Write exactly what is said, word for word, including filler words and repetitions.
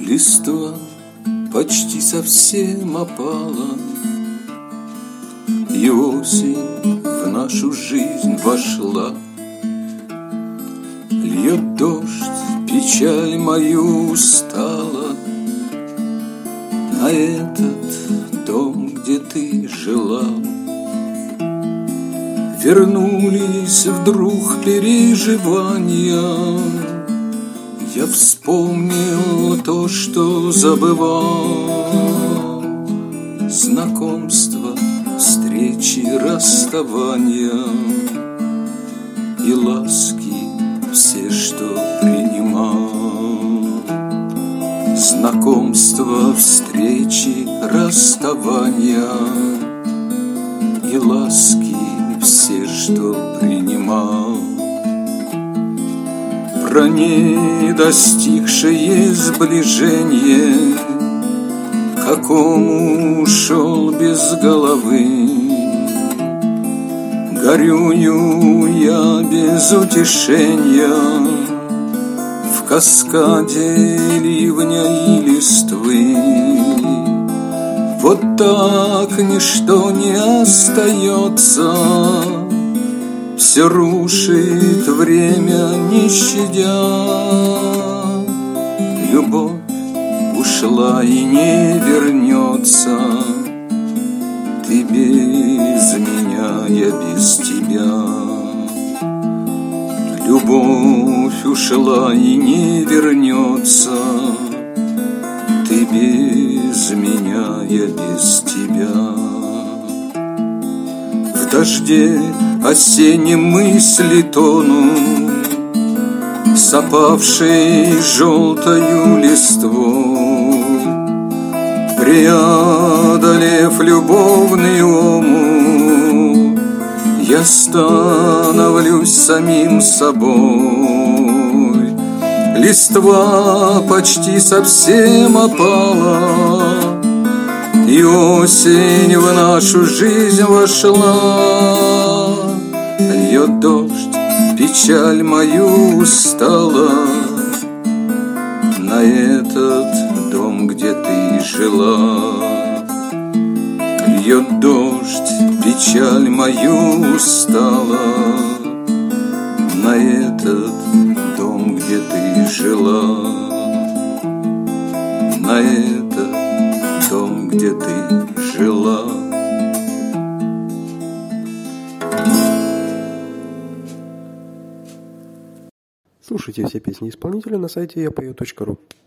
Листва почти совсем опала, и осень в нашу жизнь вошла. Льет дождь, печаль мою устала на этот дом, где ты жила. Вернулись вдруг переживания. Я вспомнил то, что забывал. Знакомство, встречи, расставания и ласки все, что принимал. Знакомство, встречи, расставания и ласки все, что принимал. Про недостигшее сближение, какому ушел без головы. Горюю я без утешения в каскаде ливня и листвы. Вот так ничто не остается, все рушит время, не щадя. Любовь ушла и не вернется, ты без меня, я без тебя. Любовь ушла и не вернется, ты без меня, я без тебя. В дожде осеннем мысли тонут, с опавшей желтою листвой. Преодолев любовный омут, я становлюсь самим собой. Листва почти совсем опала, и осень в нашу жизнь вошла. Льет дождь, печаль мою устала на этот дом, где ты жила. Льет дождь, печаль мою устала на этот дом, где ты жила. На этот дом, где ты жила. Слушайте все песни исполнителя на сайте я пою точка ру.